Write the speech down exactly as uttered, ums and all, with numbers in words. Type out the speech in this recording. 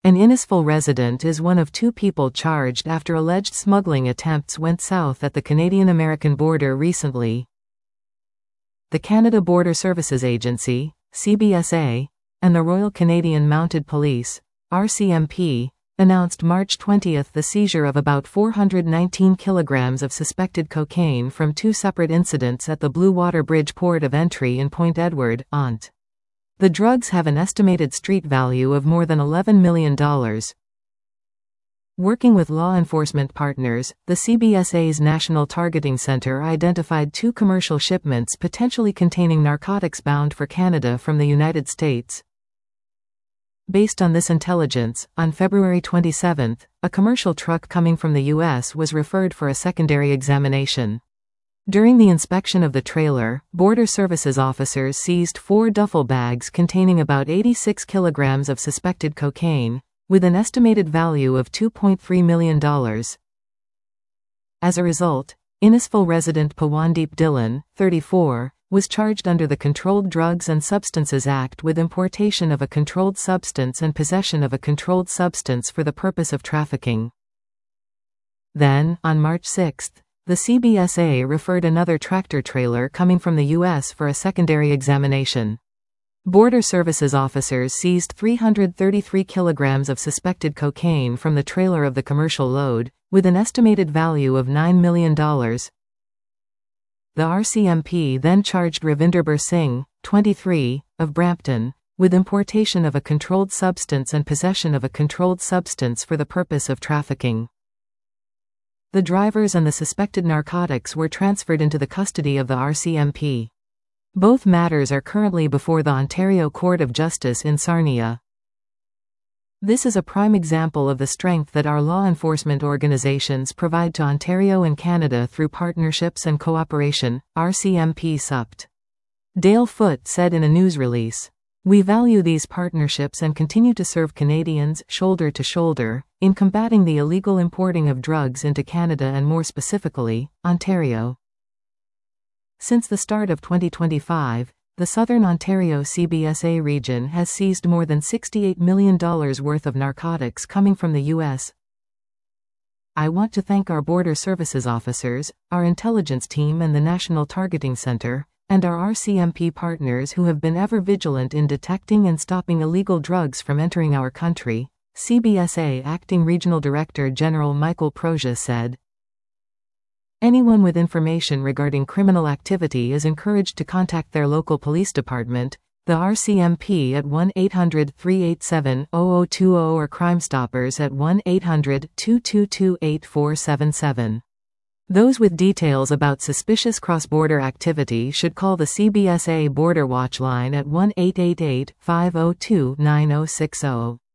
An Innisfil resident is one of two people charged after alleged smuggling attempts went south at the Canadian-American border recently. The Canada Border Services Agency, C B S A, and the Royal Canadian Mounted Police, R C M P, announced March twentieth the seizure of about four hundred nineteen kilograms of suspected cocaine from two separate incidents at the Blue Water Bridge port of entry in Point Edward, Ont. The drugs have an estimated street value of more than eleven million dollars. Working with law enforcement partners, the C B S A's National Targeting Center identified two commercial shipments potentially containing narcotics bound for Canada from the United States. Based on this intelligence, on February twenty-seventh, a commercial truck coming from the U S was referred for a secondary examination. During the inspection of the trailer, Border Services officers seized four duffel bags containing about eighty-six kilograms of suspected cocaine, with an estimated value of two point three million dollars. As a result, Innisfil resident Pawandeep Dhillon, thirty-four, was charged under the Controlled Drugs and Substances Act with importation of a controlled substance and possession of a controlled substance for the purpose of trafficking. Then, on March sixth, the C B S A referred another tractor-trailer coming from the U S for a secondary examination. Border Services officers seized three hundred thirty-three kilograms of suspected cocaine from the trailer of the commercial load, with an estimated value of nine million dollars. The R C M P then charged Ravinderbir Singh, twenty-three, of Brampton, with importation of a controlled substance and possession of a controlled substance for the purpose of trafficking. The drivers and the suspected narcotics were transferred into the custody of the R C M P. Both matters are currently before the Ontario Court of Justice in Sarnia. This is a prime example of the strength that our law enforcement organizations provide to Ontario and Canada through partnerships and cooperation, R C M P S U P T. Dale Foote said in a news release, "We value these partnerships and continue to serve Canadians, shoulder to shoulder, in combating the illegal importing of drugs into Canada and more specifically, Ontario." Since the start of twenty twenty-five, the Southern Ontario C B S A region has seized more than sixty-eight million dollars worth of narcotics coming from the U S. I want to thank our Border Services officers, our intelligence team and the National Targeting Center, and our R C M P partners who have been ever vigilant in detecting and stopping illegal drugs from entering our country, C B S A Acting Regional Director General Michael Proja said. Anyone with information regarding criminal activity is encouraged to contact their local police department, the R C M P at one eight hundred, three eight seven, zero zero two zero or Crime Stoppers at one eight hundred, two two two, eight four seven seven. Those with details about suspicious cross-border activity should call the C B S A Border Watch line at one eight eight eight, five zero two, nine zero six zero.